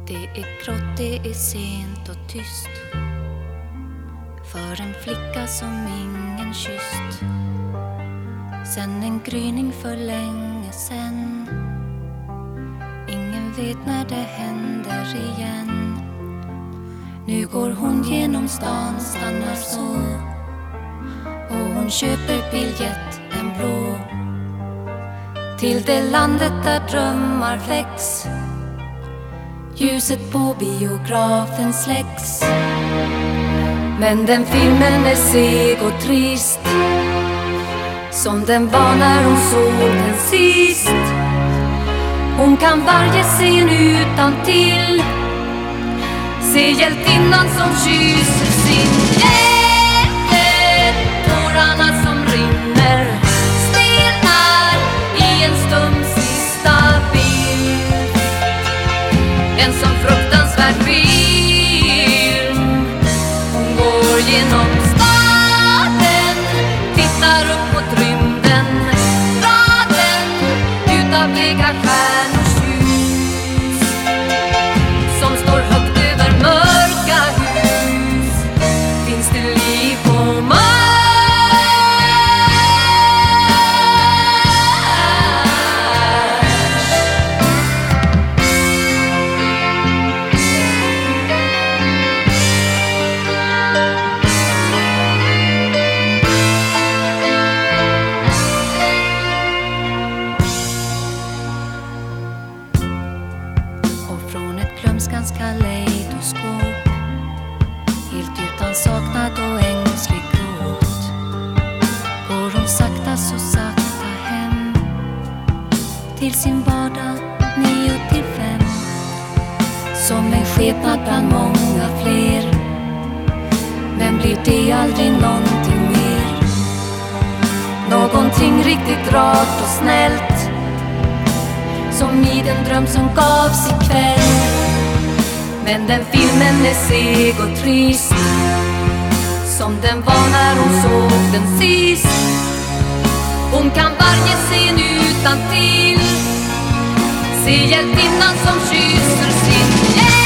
Det är grått, det är sent och tyst för en flicka som ingen kysst sen en gryning för länge sen. Ingen vet när det händer igen. Nu går hon genom stan, stannar så, och hon köper biljett, en blå, till det landet där drömmar väcks. Ljuset på biografen släcks, men den filmen är seg och trist, som den var när hon såg den sist. Hon kan varje scen utan till, se hjältinnan som kysser sin hjälte. Tårarna som rinner stelnar i en stum sista bild, en som fruktansvärd film. Hon går genom staden, tittar upp mot rymden, raden utav bleka stjärnors ljus, som står högt över mörka hus. Finns det liv på Mars? Och från ett glömskans kaleidoskop, helt utan saknad och ängslig gråt, går hon sakta så sakta hem till sin vardag 9-5, som en skepnad bland många fler. Men blir det aldrig någonting mer, någonting riktigt rart och snällt, som i den dröm som gavs ikväll. Men den filmen är seg och trist, som den var när hon såg den sist. Hon kan varje scen utan till, se hjältinnan som kysser sin hjälte.